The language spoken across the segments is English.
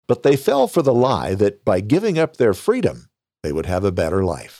But they fell for the lie that by giving up their freedom, they would have a better life.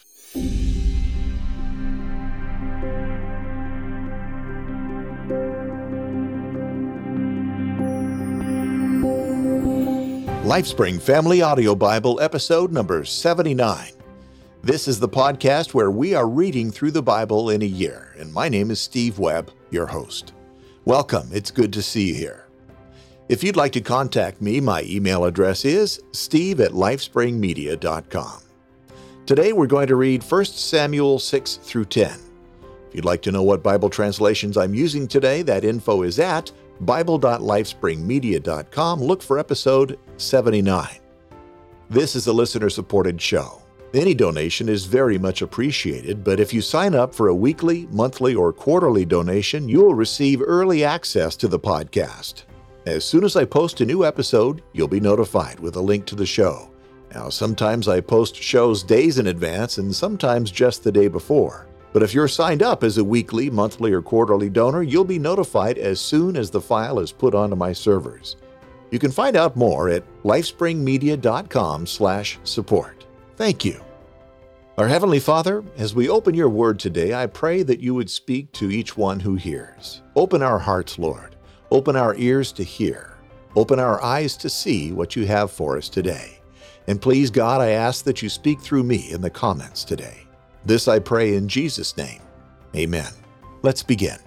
LifeSpring Family Audio Bible, episode number 79. This is the podcast where we are reading through the Bible in a year, and my name is Steve Webb, your host. Welcome, it's good to see you here. If you'd like to contact me, my email address is steve@lifespringmedia.com. Today we're going to read 1 Samuel 6 through 10. If you'd like to know what Bible translations I'm using today, that info is at bible.lifespringmedia.com. Look for episode 79. This is a listener-supported show. Any donation is very much appreciated, but if you sign up for a weekly, monthly, or quarterly donation, you will receive early access to the podcast. As soon as I post a new episode, you'll be notified with a link to the show. Now, sometimes I post shows days in advance and sometimes just the day before. But if you're signed up as a weekly, monthly, or quarterly donor, you'll be notified as soon as the file is put onto my servers. You can find out more at lifespringmedia.com/support. Thank you. Our Heavenly Father, as we open your word today, I pray that you would speak to each one who hears. Open our hearts, Lord. Open our ears to hear. Open our eyes to see what you have for us today. And please, God, I ask that you speak through me in the comments today. This I pray in Jesus' name. Amen. Let's begin.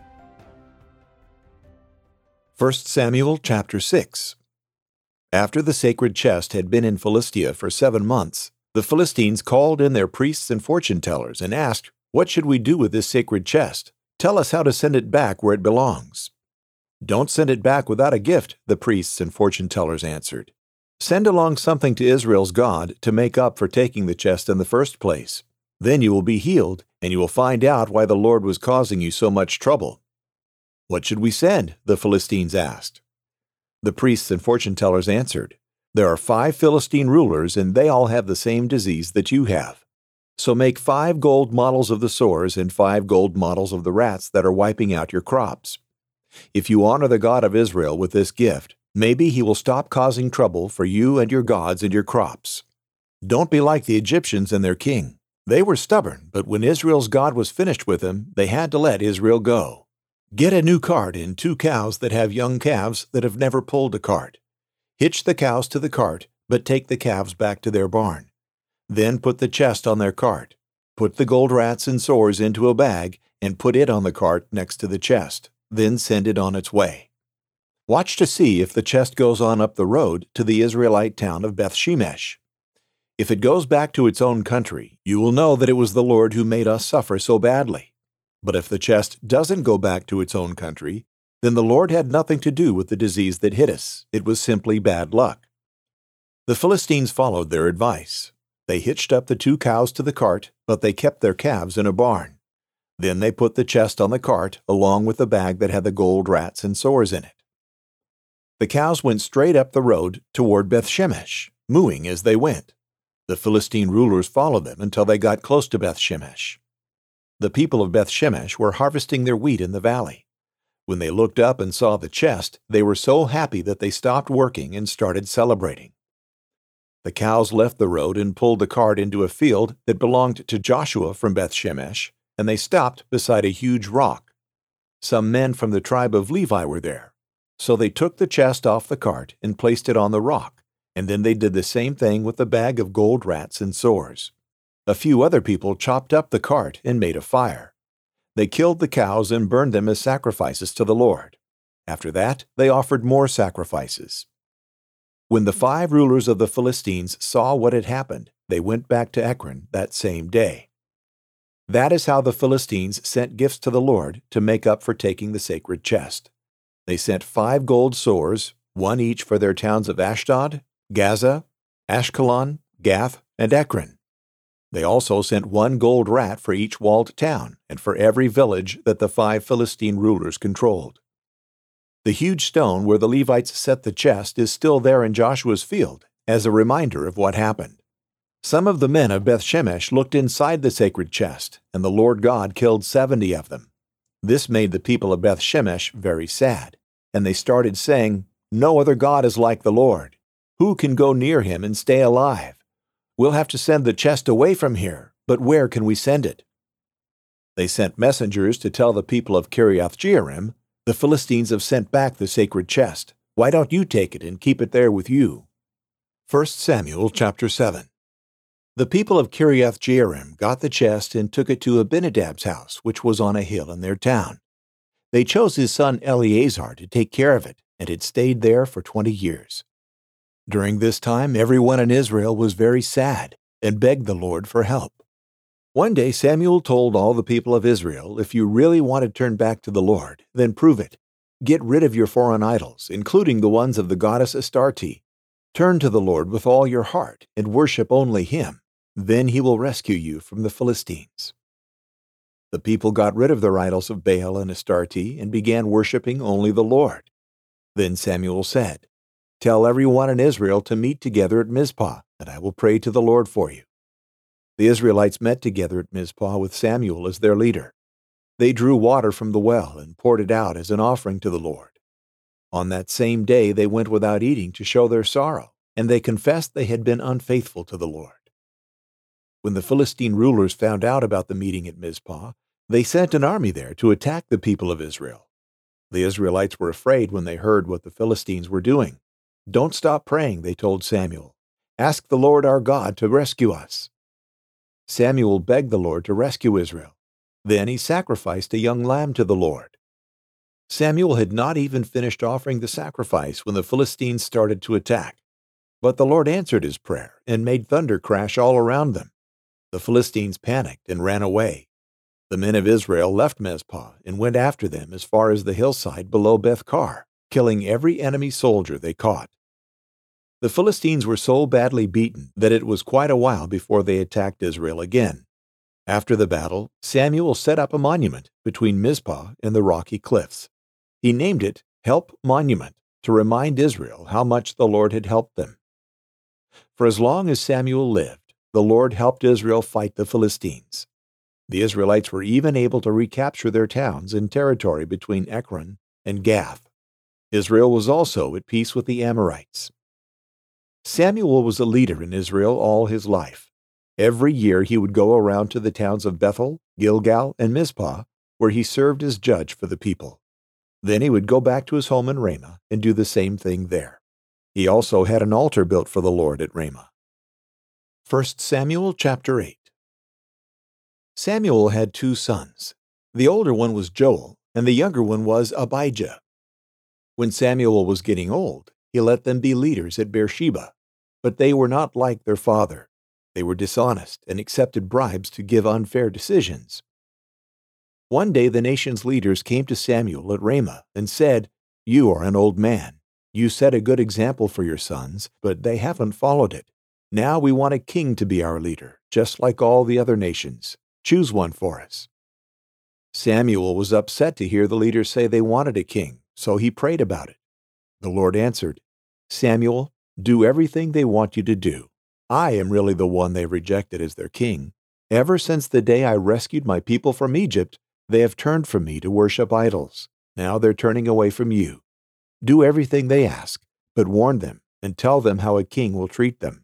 1 Samuel chapter 6. After the sacred chest had been in Philistia for 7 months, the Philistines called in their priests and fortune tellers and asked, "What should we do with this sacred chest? Tell us how to send it back where it belongs." "Don't send it back without a gift," the priests and fortune tellers answered. "Send along something to Israel's God to make up for taking the chest in the first place. Then you will be healed, and you will find out why the Lord was causing you so much trouble." "What should we send?" the Philistines asked. The priests and fortune tellers answered, "There are 5 Philistine rulers, and they all have the same disease that you have. So make 5 gold models of the sores and 5 gold models of the rats that are wiping out your crops. If you honor the God of Israel with this gift, maybe he will stop causing trouble for you and your gods and your crops. Don't be like the Egyptians and their king. They were stubborn, but when Israel's God was finished with them, they had to let Israel go. Get a new cart and 2 cows that have young calves that have never pulled a cart. Hitch the cows to the cart, but take the calves back to their barn. Then put the chest on their cart. Put the gold rats and sores into a bag and put it on the cart next to the chest. Then send it on its way. Watch to see if the chest goes on up the road to the Israelite town of Beth-Shemesh. If it goes back to its own country, you will know that it was the Lord who made us suffer so badly. But if the chest doesn't go back to its own country, then the Lord had nothing to do with the disease that hit us. It was simply bad luck." The Philistines followed their advice. They hitched up the 2 cows to the cart, but they kept their calves in a barn. Then they put the chest on the cart along with the bag that had the gold rats and sores in it. The cows went straight up the road toward Beth-Shemesh, mooing as they went. The Philistine rulers followed them until they got close to Beth-Shemesh. The people of Beth-Shemesh were harvesting their wheat in the valley. When they looked up and saw the chest, they were so happy that they stopped working and started celebrating. The cows left the road and pulled the cart into a field that belonged to Joshua from Beth-Shemesh, and they stopped beside a huge rock. Some men from the tribe of Levi were there, so they took the chest off the cart and placed it on the rock. And then they did the same thing with the bag of gold rats and sores. A few other people chopped up the cart and made a fire. They killed the cows and burned them as sacrifices to the Lord. After that, they offered more sacrifices. When the 5 rulers of the Philistines saw what had happened, they went back to Ekron that same day. That is how the Philistines sent gifts to the Lord to make up for taking the sacred chest. They sent 5 gold sores, 1 each for their towns of Ashdod, Gaza, Ashkelon, Gath, and Ekron. They also sent 1 gold rat for each walled town and for every village that the 5 Philistine rulers controlled. The huge stone where the Levites set the chest is still there in Joshua's field as a reminder of what happened. Some of the men of Beth-Shemesh looked inside the sacred chest, and the Lord God killed 70 of them. This made the people of Beth-Shemesh very sad, and they started saying, "No other God is like the Lord. Who can go near him and stay alive? We'll have to send the chest away from here, but where can we send it?" They sent messengers to tell the people of Kiriath-Jearim, "The Philistines have sent back the sacred chest. Why don't you take it and keep it there with you?" 1 Samuel chapter 7. The people of Kiriath-Jearim got the chest and took it to Abinadab's house, which was on a hill in their town. They chose his son Eleazar to take care of it, and it stayed there for 20 years. During this time, everyone in Israel was very sad and begged the Lord for help. One day Samuel told all the people of Israel, "If you really want to turn back to the Lord, then prove it. Get rid of your foreign idols, including the ones of the goddess Astarte. Turn to the Lord with all your heart and worship only Him. Then He will rescue you from the Philistines." The people got rid of their idols of Baal and Astarte and began worshiping only the Lord. Then Samuel said, "Tell everyone in Israel to meet together at Mizpah, and I will pray to the Lord for you." The Israelites met together at Mizpah with Samuel as their leader. They drew water from the well and poured it out as an offering to the Lord. On that same day they went without eating to show their sorrow, and they confessed they had been unfaithful to the Lord. When the Philistine rulers found out about the meeting at Mizpah, they sent an army there to attack the people of Israel. The Israelites were afraid when they heard what the Philistines were doing. "Don't stop praying," they told Samuel. "Ask the Lord our God to rescue us." Samuel begged the Lord to rescue Israel. Then he sacrificed a young lamb to the Lord. Samuel had not even finished offering the sacrifice when the Philistines started to attack. But the Lord answered his prayer and made thunder crash all around them. The Philistines panicked and ran away. The men of Israel left Mizpah and went after them as far as the hillside below Beth-kar, killing every enemy soldier they caught. The Philistines were so badly beaten that it was quite a while before they attacked Israel again. After the battle, Samuel set up a monument between Mizpah and the rocky cliffs. He named it Help Monument to remind Israel how much the Lord had helped them. For as long as Samuel lived, the Lord helped Israel fight the Philistines. The Israelites were even able to recapture their towns and territory between Ekron and Gath. Israel was also at peace with the Amorites. Samuel was a leader in Israel all his life. Every year he would go around to the towns of Bethel, Gilgal, and Mizpah, where he served as judge for the people. Then he would go back to his home in Ramah and do the same thing there. He also had an altar built for the Lord at Ramah. 1 Samuel chapter 8. Samuel had 2 sons. The older one was Joel, and the younger one was Abijah. When Samuel was getting old, he let them be leaders at Beersheba, but they were not like their father. They were dishonest and accepted bribes to give unfair decisions. One day the nation's leaders came to Samuel at Ramah and said, "You are an old man. You set a good example for your sons, but they haven't followed it. Now we want a king to be our leader, just like all the other nations. Choose one for us." Samuel was upset to hear the leaders say they wanted a king, so he prayed about it. The Lord answered, "Samuel, do everything they want you to do. I am really the one they rejected as their king. Ever since the day I rescued my people from Egypt, they have turned from me to worship idols. Now they're turning away from you. Do everything they ask, but warn them and tell them how a king will treat them."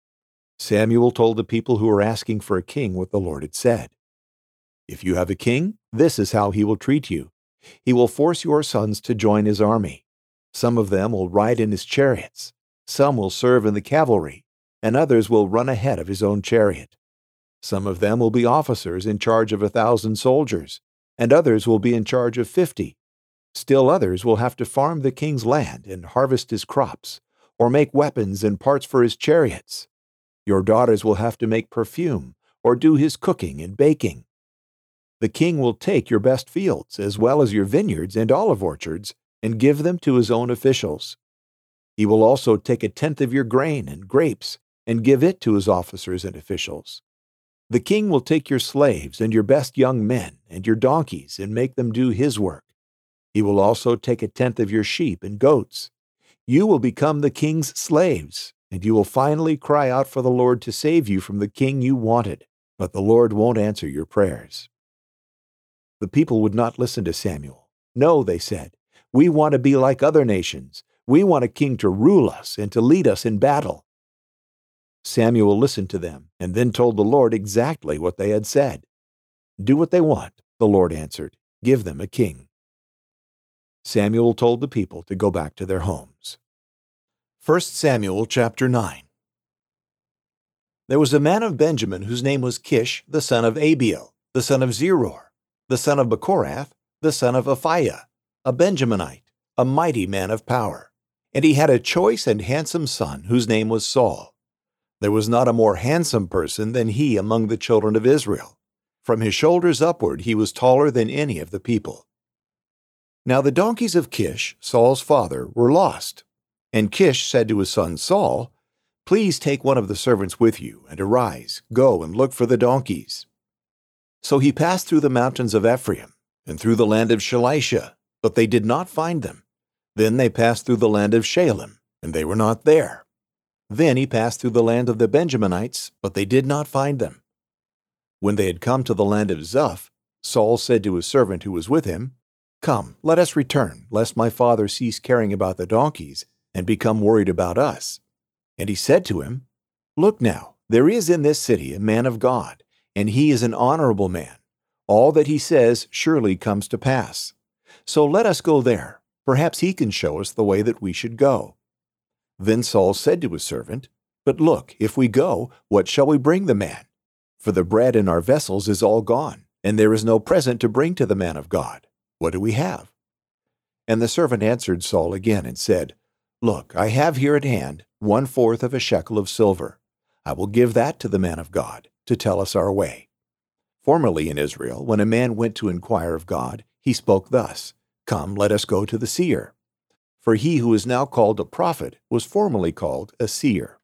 Samuel told the people who were asking for a king what the Lord had said. "If you have a king, this is how he will treat you. He will force your sons to join his army. Some of them will ride in his chariots, some will serve in the cavalry, and others will run ahead of his own chariot. Some of them will be officers in charge of 1,000 soldiers, and others will be in charge of 50. Still others will have to farm the king's land and harvest his crops, or make weapons and parts for his chariots. Your daughters will have to make perfume, or do his cooking and baking. The king will take your best fields, as well as your vineyards and olive orchards, and give them to his own officials. He will also take 1/10 of your grain and grapes and give it to his officers and officials. The king will take your slaves and your best young men and your donkeys and make them do his work. He will also take 1/10 of your sheep and goats. You will become the king's slaves, and you will finally cry out for the Lord to save you from the king you wanted, but the Lord won't answer your prayers." The people would not listen to Samuel. "No," they said, "we want to be like other nations. We want a king to rule us and to lead us in battle." Samuel listened to them and then told the Lord exactly what they had said. "Do what they want," the Lord answered. "Give them a king." Samuel told the people to go back to their homes. 1 Samuel chapter 9. There was a man of Benjamin whose name was Kish, the son of Abiel, the son of Zeror, the son of Bechorath, the son of Aphiah, a Benjaminite, a mighty man of power. And he had a choice and handsome son whose name was Saul. There was not a more handsome person than he among the children of Israel. From his shoulders upward he was taller than any of the people. Now the donkeys of Kish, Saul's father, were lost. And Kish said to his son Saul, "Please take one of the servants with you, and arise, go and look for the donkeys." So he passed through the mountains of Ephraim, and through the land of Shalisha, but they did not find them. Then they passed through the land of Shalem, and they were not there. Then he passed through the land of the Benjaminites, but they did not find them. When they had come to the land of Zuph, Saul said to his servant who was with him, "Come, let us return, lest my father cease caring about the donkeys and become worried about us." And he said to him, "Look now, there is in this city a man of God, and he is an honorable man. All that he says surely comes to pass. So let us go there. Perhaps he can show us the way that we should go." Then Saul said to his servant, "But look, if we go, what shall we bring the man? For the bread in our vessels is all gone, and there is no present to bring to the man of God. What do we have?" And the servant answered Saul again and said, "Look, I have here at hand 1/4 of a shekel of silver. I will give that to the man of God, to tell us our way." Formerly in Israel, when a man went to inquire of God, he spoke thus, "Come, let us go to the seer." For he who is now called a prophet was formerly called a seer.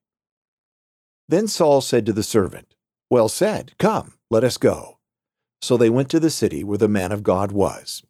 Then Saul said to the servant, "Well said, come, let us go." So they went to the city where the man of God was.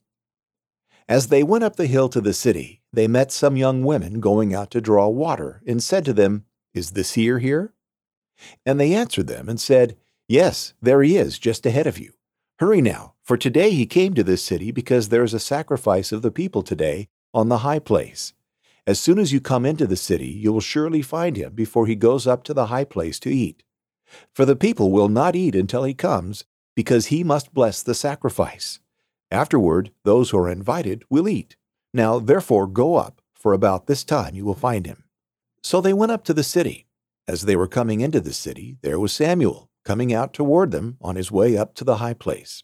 As they went up the hill to the city, they met some young women going out to draw water, and said to them, "Is the seer here?" And they answered them and said, "Yes, there he is, just ahead of you. Hurry now, for today he came to this city because there is a sacrifice of the people today on the high place. As soon as you come into the city, you will surely find him before he goes up to the high place to eat. For the people will not eat until he comes, because he must bless the sacrifice. Afterward, those who are invited will eat. Now therefore go up, for about this time you will find him." So they went up to the city. As they were coming into the city, there was Samuel, coming out toward them on his way up to the high place.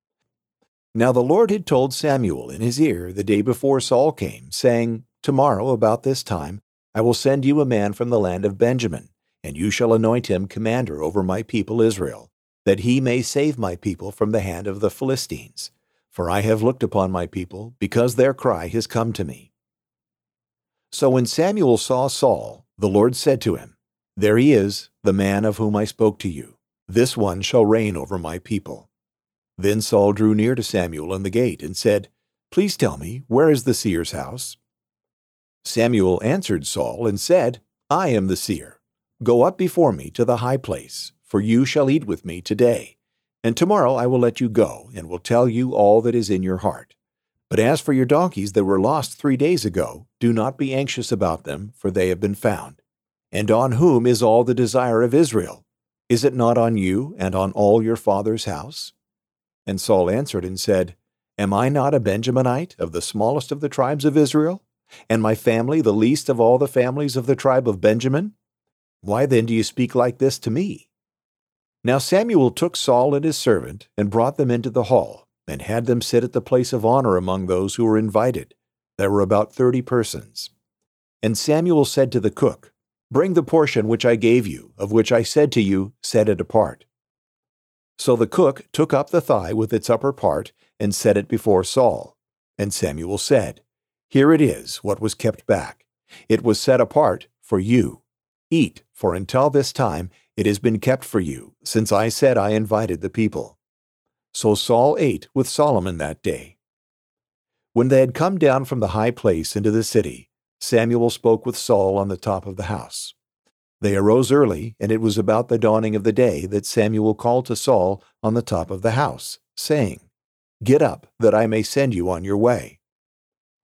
Now the Lord had told Samuel in his ear the day before Saul came, saying, "Tomorrow about this time I will send you a man from the land of Benjamin, and you shall anoint him commander over my people Israel, that he may save my people from the hand of the Philistines. For I have looked upon my people, because their cry has come to me." So when Samuel saw Saul, the Lord said to him, "There he is, the man of whom I spoke to you. This one shall reign over my people." Then Saul drew near to Samuel in the gate and said, "Please tell me, where is the seer's house?" Samuel answered Saul and said, "I am the seer. Go up before me to the high place, for you shall eat with me today. And tomorrow I will let you go, and will tell you all that is in your heart. But as for your donkeys that were lost 3 days ago, do not be anxious about them, for they have been found. And on whom is all the desire of Israel? Is it not on you and on all your father's house?" And Saul answered and said, "Am I not a Benjaminite of the smallest of the tribes of Israel? And my family the least of all the families of the tribe of Benjamin? Why then do you speak like this to me?" Now Samuel took Saul and his servant and brought them into the hall, and had them sit at the place of honor among those who were invited. There were about 30 persons. And Samuel said to the cook, "Bring the portion which I gave you, of which I said to you, set it apart." So the cook took up the thigh with its upper part and set it before Saul. And Samuel said, "Here it is, what was kept back. It was set apart for you. Eat, for until this time it has been kept for you, since I said I invited the people." So Saul ate with Solomon that day. When they had come down from the high place into the city, Samuel spoke with Saul on the top of the house. They arose early, and it was about the dawning of the day that Samuel called to Saul on the top of the house, saying, "Get up, that I may send you on your way."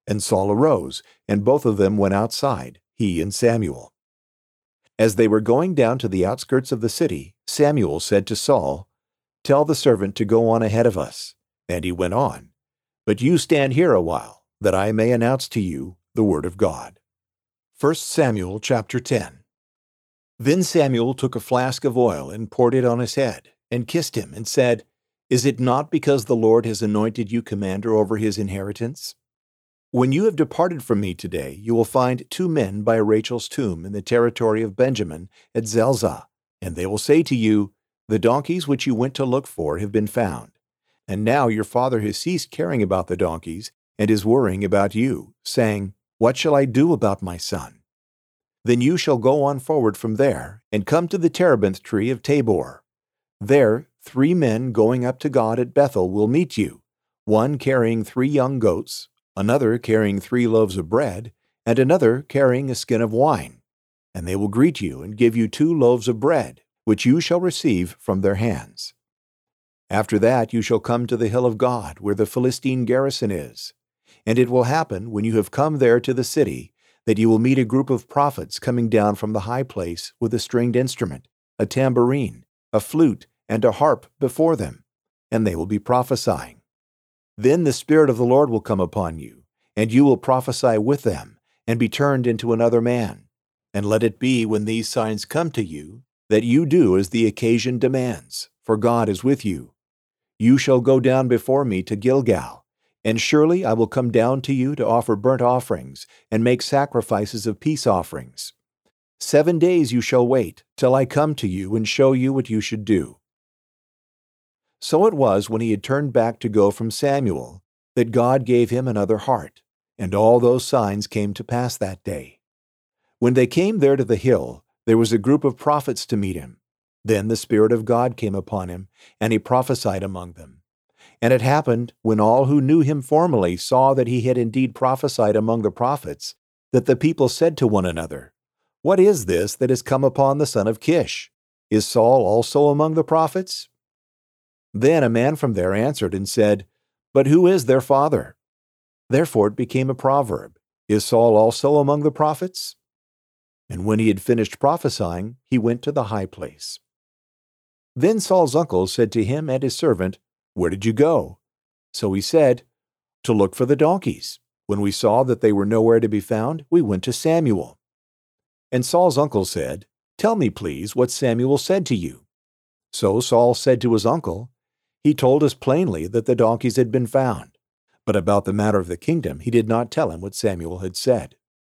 And Saul arose, and both of them went outside, he and Samuel. As they were going down to the outskirts of the city, Samuel said to Saul, "Tell the servant to go on ahead of us." And he went on. "But you stand here a while, that I may announce to you the word of God." 1 Samuel chapter 10. Then Samuel took a flask of oil and poured it on his head, and kissed him, and said, "Is it not because the Lord has anointed you commander over his inheritance? When you have departed from me today, you will find 2 men by Rachel's tomb in the territory of Benjamin at Zelzah, and they will say to you, 'The donkeys which you went to look for have been found.' And now your father has ceased caring about the donkeys and is worrying about you, saying, 'What shall I do about my son?' Then you shall go on forward from there and come to the terebinth tree of Tabor. There 3 men going up to God at Bethel will meet you, one carrying 3 young goats, another carrying 3 loaves of bread, and another carrying a skin of wine. And they will greet you and give you 2 loaves of bread, which you shall receive from their hands. After that you shall come to the hill of God, where the Philistine garrison is. And it will happen, when you have come there to the city, that you will meet a group of prophets coming down from the high place with a stringed instrument, a tambourine, a flute, and a harp before them, and they will be prophesying. Then the Spirit of the Lord will come upon you, and you will prophesy with them, and be turned into another man. And let it be, when these signs come to you, that you do as the occasion demands, for God is with you. You shall go down before me to Gilgal, and surely I will come down to you to offer burnt offerings, and make sacrifices of peace offerings. 7 days you shall wait, till I come to you and show you what you should do." So it was, when he had turned back to go from Samuel, that God gave him another heart, and all those signs came to pass that day. When they came there to the hill, there was a group of prophets to meet him. Then the Spirit of God came upon him, and he prophesied among them. And it happened, when all who knew him formerly saw that he had indeed prophesied among the prophets, that the people said to one another, "What is this that has come upon the son of Kish? Is Saul also among the prophets?" Then a man from there answered and said, "But who is their father?" Therefore it became a proverb, "Is Saul also among the prophets?" And when he had finished prophesying, he went to the high place. Then Saul's uncle said to him and his servant, "Where did you go?" So he said, "To look for the donkeys. When we saw that they were nowhere to be found, we went to Samuel." And Saul's uncle said, "Tell me, please, what Samuel said to you." So Saul said to his uncle, "He told us plainly that the donkeys had been found." But about the matter of the kingdom he did not tell him what Samuel had said.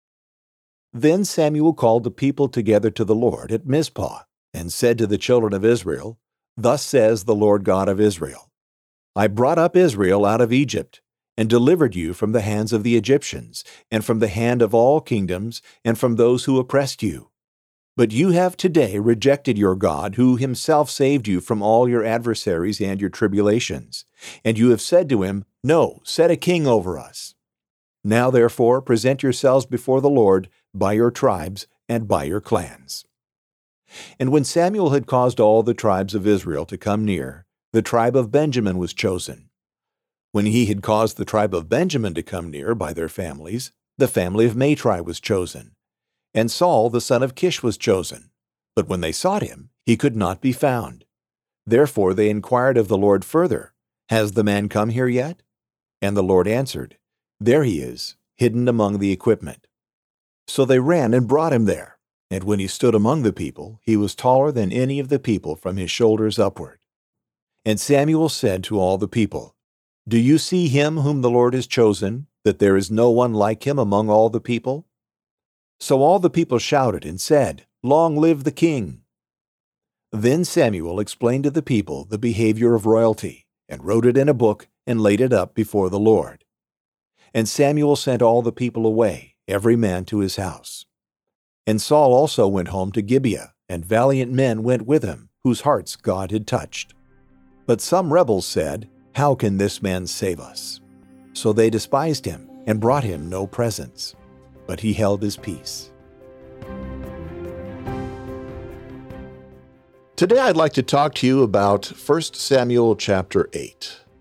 Then Samuel called the people together to the Lord at Mizpah, and said to the children of Israel, "Thus says the Lord God of Israel, I brought up Israel out of Egypt, and delivered you from the hands of the Egyptians, and from the hand of all kingdoms, and from those who oppressed you. But you have today rejected your God, who himself saved you from all your adversaries and your tribulations. And you have said to him, 'No, set a king over us.' Now therefore present yourselves before the Lord by your tribes and by your clans." And when Samuel had caused all the tribes of Israel to come near, the tribe of Benjamin was chosen. When he had caused the tribe of Benjamin to come near by their families, the family of Matri was chosen. And Saul the son of Kish was chosen. But when they sought him, he could not be found. Therefore they inquired of the Lord further, "Has the man come here yet?" And the Lord answered, "There he is, hidden among the equipment." So they ran and brought him there. And when he stood among the people, he was taller than any of the people from his shoulders upward. And Samuel said to all the people, "Do you see him whom the Lord has chosen, that there is no one like him among all the people?" So all the people shouted and said, "Long live the king!" Then Samuel explained to the people the behavior of royalty, and wrote it in a book and laid it up before the Lord. And Samuel sent all the people away, every man to his house. And Saul also went home to Gibeah, and valiant men went with him, whose hearts God had touched. But some rebels said, "How can this man save us?" So they despised him and brought him no presents. But he held his peace. Today I'd like to talk to you about 1 Samuel chapter 8.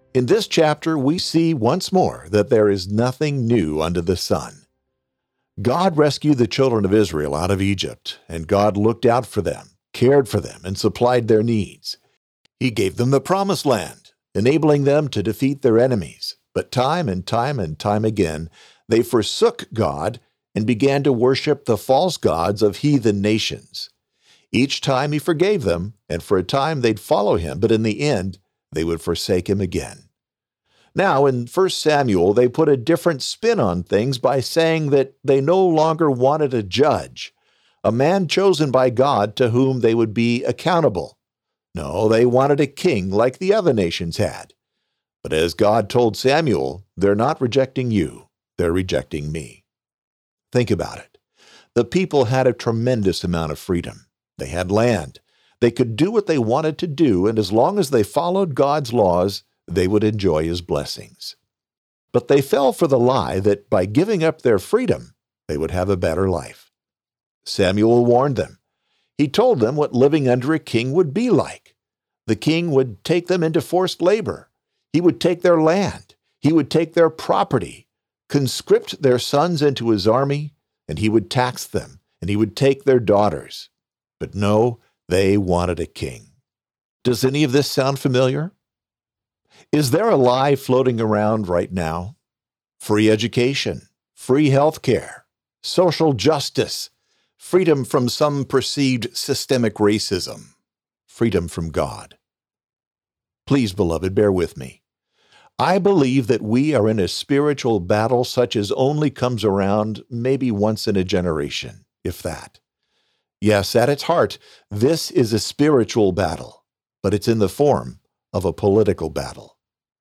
In this chapter, we see once more that there is nothing new under the sun. God rescued the children of Israel out of Egypt, and God looked out for them, cared for them, and supplied their needs. He gave them the promised land, enabling them to defeat their enemies. But time and time again, they forsook God and began to worship the false gods of heathen nations. Each time he forgave them, and for a time they'd follow him, but in the end, they would forsake him again. Now, in 1 Samuel, they put a different spin on things by saying that they no longer wanted a judge, a man chosen by God to whom they would be accountable. No, they wanted a king like the other nations had. But as God told Samuel, they're not rejecting you, they're rejecting me. Think about it. The people had a tremendous amount of freedom. They had land. They could do what they wanted to do, and as long as they followed God's laws, they would enjoy his blessings. But they fell for the lie that by giving up their freedom, they would have a better life. Samuel warned them. He told them what living under a king would be like. The king would take them into forced labor. He would take their land. He would take their property, conscript their sons into his army, and he would tax them, and he would take their daughters. But no, they wanted a king. Does any of this sound familiar? Is there a lie floating around right now? Free education, free health care, social justice, freedom from some perceived systemic racism, freedom from God. Please, beloved, bear with me. I believe that we are in a spiritual battle such as only comes around maybe once in a generation, if that. Yes, at its heart, this is a spiritual battle, but it's in the form of a political battle.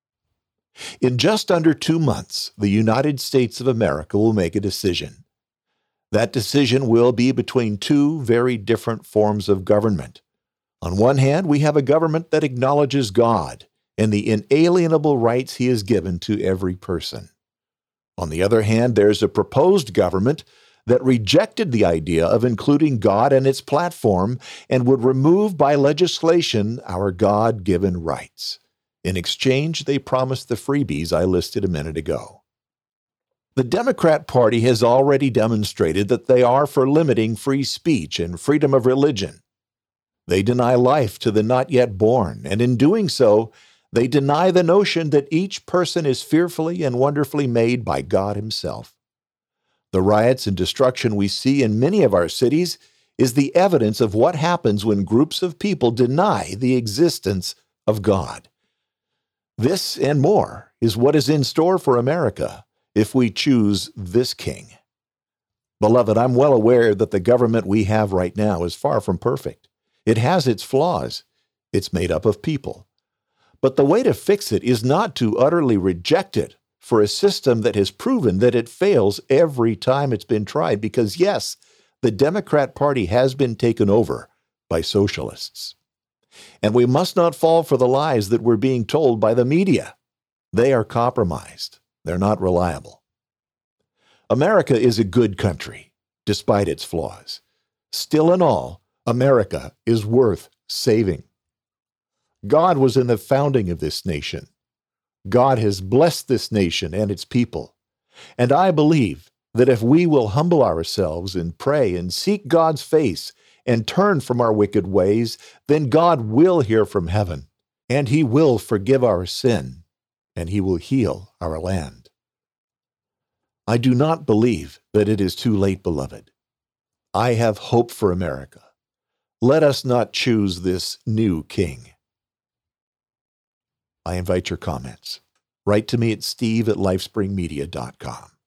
In just under 2 months, the United States of America will make a decision. That decision will be between two very different forms of government. On one hand, we have a government that acknowledges God and the inalienable rights he has given to every person. On the other hand, there's a proposed government that rejected the idea of including God in its platform and would remove by legislation our God-given rights. In exchange, they promised the freebies I listed a minute ago. The Democrat Party has already demonstrated that they are for limiting free speech and freedom of religion. They deny life to the not yet born, and in doing so, they deny the notion that each person is fearfully and wonderfully made by God himself. The riots and destruction we see in many of our cities is the evidence of what happens when groups of people deny the existence of God. This and more is what is in store for America if we choose this king. Beloved, I'm well aware that the government we have right now is far from perfect. It has its flaws. It's made up of people. But the way to fix it is not to utterly reject it for a system that has proven that it fails every time it's been tried, because yes, the Democrat Party has been taken over by socialists. And we must not fall for the lies that we're being told by the media. They are compromised. They're not reliable. America is a good country, despite its flaws. Still in all, America is worth saving. God was in the founding of this nation. God has blessed this nation and its people. And I believe that if we will humble ourselves and pray and seek God's face and turn from our wicked ways, then God will hear from heaven, and he will forgive our sin, and he will heal our land. I do not believe that it is too late, beloved. I have hope for America. Let us not choose this new king. I invite your comments. Write to me at steve@lifespringmedia.com.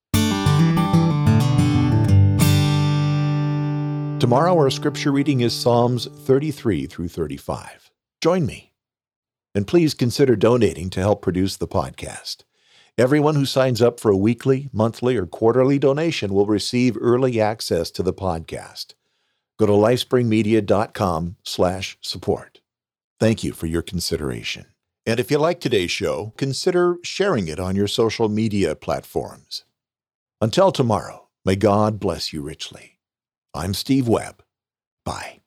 Tomorrow our scripture reading is Psalms 33 through 35. Join me. And please consider donating to help produce the podcast. Everyone who signs up for a weekly, monthly, or quarterly donation will receive early access to the podcast. Go to lifespringmedia.com/support. Thank you for your consideration. And if you like today's show, consider sharing it on your social media platforms. Until tomorrow, may God bless you richly. I'm Steve Webb. Bye.